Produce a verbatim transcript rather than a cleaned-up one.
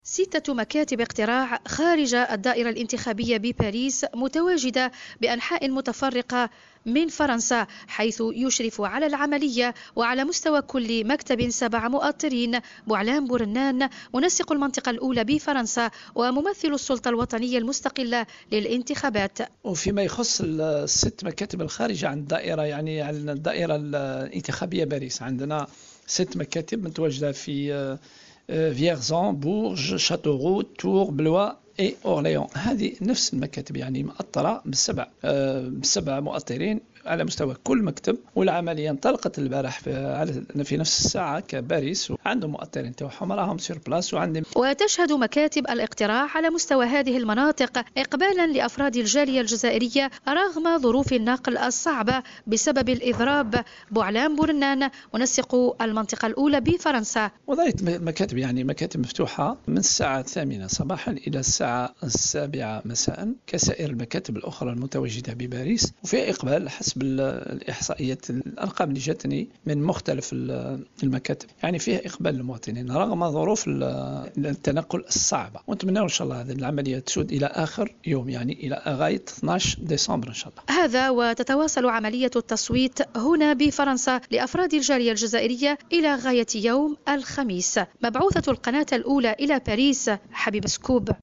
ستة مكاتب اقتراع خارج الدائرة الانتخابية بباريس متواجدة بأنحاء متفرقة من فرنسا، حيث يشرف على العملية وعلى مستوى كل مكتب سبع مؤطرين: بوعلام بورنان منسق المنطقة الأولى بفرنسا وممثل السلطة الوطنية المستقلة للانتخابات. وفيما يخص الست مكاتب الخارجة عن الدائرة، يعني عن الدائرة الانتخابية باريس، عندنا ست مكاتب متواجدة في فيغزون، بورج، شاتوغو، تور، بلوا اي اورليون. هذه نفس المكاتب، يعني مؤطرة بالسبع بالسبع مؤطرين على مستوى كل مكتب. والعملية انطلقت البارح في, في نفس الساعة كباريس، وعندهم مؤطرين تاعهم راهم سير بلاس. وعندهم وتشهد مكاتب الاقتراع على مستوى هذه المناطق إقبالا لأفراد الجالية الجزائرية رغم ظروف النقل الصعبة بسبب الإضراب. بوعلام بورنان منسق المنطقة الأولى بفرنسا: وظلت مكاتب يعني مكاتب مفتوحة من الساعة الثامنة صباحا إلى الساعة السابعة مساء كسائر المكاتب الأخرى المتواجدة بباريس. وفي إقبال حسب الإحصائيات، الأرقام اللي جاتني من مختلف المكاتب، يعني فيها إقبال للمواطنين رغم ظروف التنقل الصعبة. ونتمنى إن شاء الله هذه العملية تسود إلى آخر يوم، يعني إلى غاية اثني عشر ديسمبر إن شاء الله. هذا وتتواصل عملية التصويت هنا بفرنسا لأفراد الجالية الجزائرية إلى غاية يوم الخميس. مبعوثة القناة الأولى إلى باريس، حبيبة سكوب.